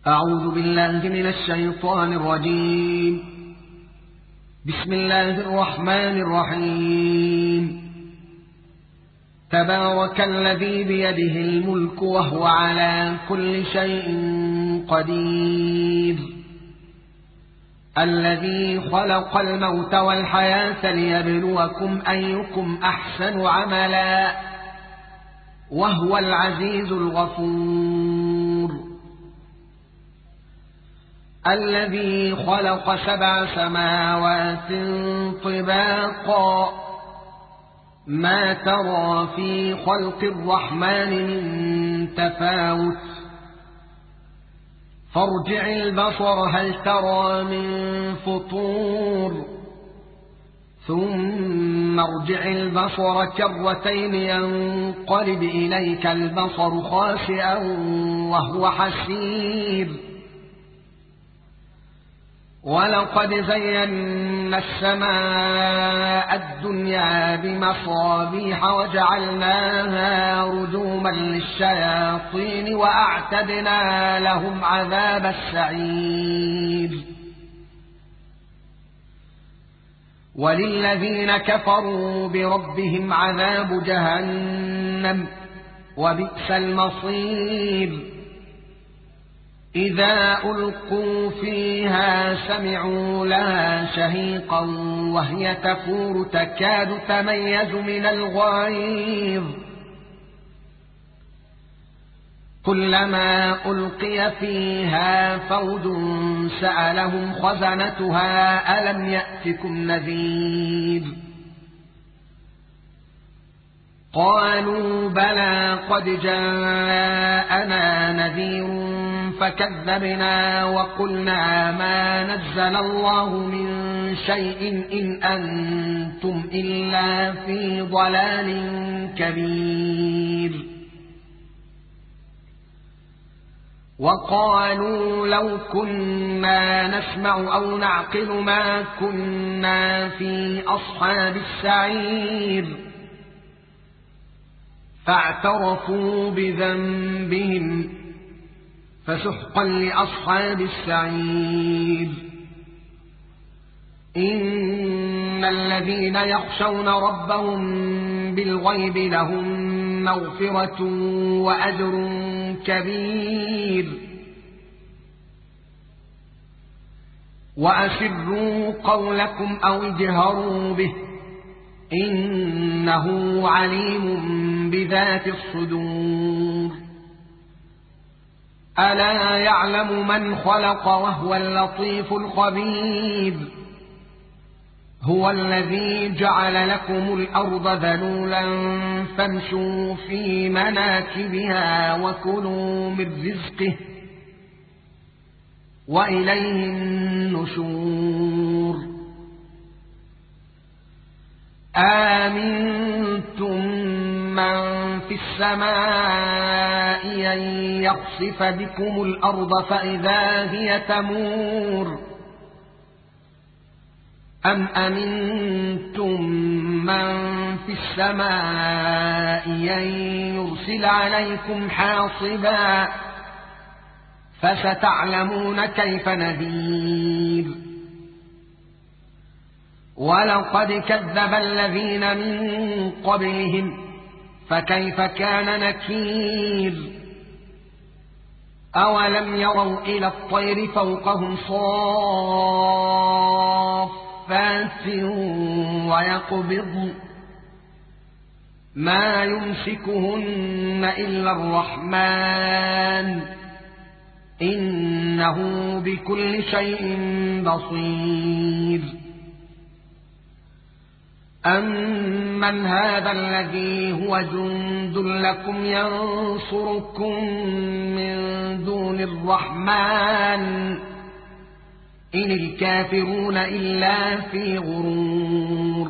أعوذ بالله من الشيطان الرجيم. بسم الله الرحمن الرحيم. تبارك الذي بيده الملك وهو على كل شيء قدير، الذي خلق الموت والحياة ليبلوكم أيكم أحسن عملا، وهو العزيز الغفور. الذي خلق 7 سماوات طباقا، ما ترى في خلق الرحمن من تفاوت، فارجع البصر هل ترى من فطور، ثم ارجع البصر كرتين ينقلب إليك البصر خاسئا وهو حسير. ولقد زينا السماء الدنيا بمصابيح وجعلناها رجوما للشياطين وأعتدنا لهم عذاب السعير. وللذين كفروا بربهم عذاب جهنم وبئس المصير. إذا ألقوا فيها سمعوا لها شهيقا وهي تفور تكاد تميز من الغيظ، كلما ألقي فيها فوج سألهم خزنتها ألم يأتكم نذير، قالوا بلى قد جاءنا نذير فكذبنا وقلنا ما نزل الله من شيء إن أنتم إلا في ضلال كبير. وقالوا لو كنا نسمع أو نعقل ما كنا في أصحاب السعير، فاعترفوا بذنبهم فسحقا لأصحاب السعير. إن الذين يخشون ربهم بالغيب لهم مغفرة وأجر كبير. وأسروا قولكم أو اجهروا به إنه عليم بذات الصدور. ألا يعلم من خلق وهو اللطيف الخبير. هو الذي جعل لكم الأرض ذلولا فامشوا في مناكبها وكلوا من رزقه وإليه النشور. آمنتم من في السماء أن يخسف بكم الأرض فإذا هي تمور، أم أمنتم من في السماء أن يرسل عليكم حاصبا، فستعلمون كيف نذير. ولقد كذب الذين من قبلهم فكيف كان نكير. أولم يروا إلى الطير فوقهم صافات ويقبضن ما يمسكهن إلا الرحمن إنه بكل شيء بصير. أمن هذا الذي هو جند لكم ينصركم من دون الرحمن إن الكافرون إلا في غرور.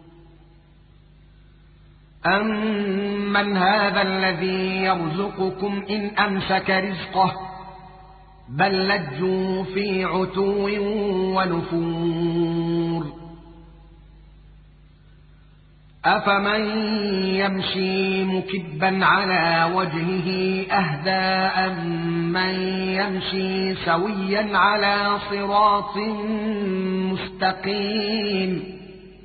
أمن هذا الذي يرزقكم إن أمسك رزقه بل لجوا في عتو ونفور. أفمن يمشي مكبا على وجهه أهدى أمن يمشي سويا على صراط مستقيم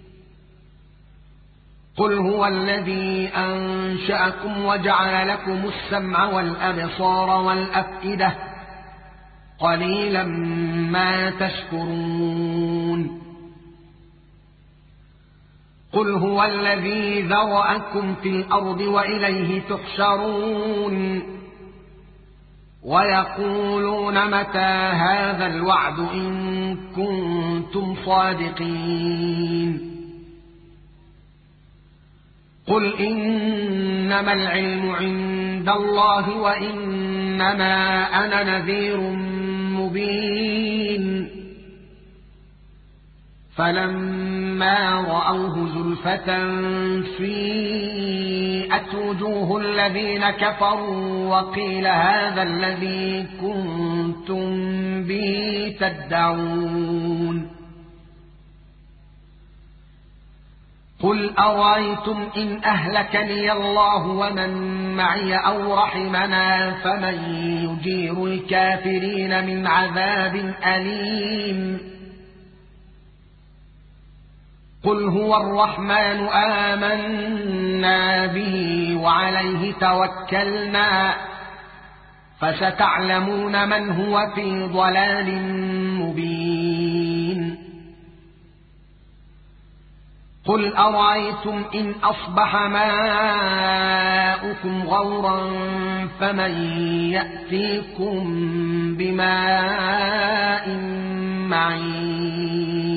قل هو الذي أنشأكم وجعل لكم السمع والأبصار والأفئدة قليلا ما تشكرون قل هو الذي ذرأكم في الأرض وإليه تحشرون ويقولون متى هذا الوعد إن كنتم صادقين قل إنما العلم عند الله وإنما أنا نذير مبين فلما رأوه زلفة سيئت وجوه الذين كفروا وقيل هذا الذي كنتم به تدعون قل أرأيتم إن أهلكني الله ومن معي أو رحمنا فمن يجير الكافرين من عذاب أليم قل هو الرحمن آمنا به وعليه توكلنا فستعلمون من هو في ضلال مبين قل أرأيتم إن أصبح ماؤكم غورا فمن يأتيكم بماء معين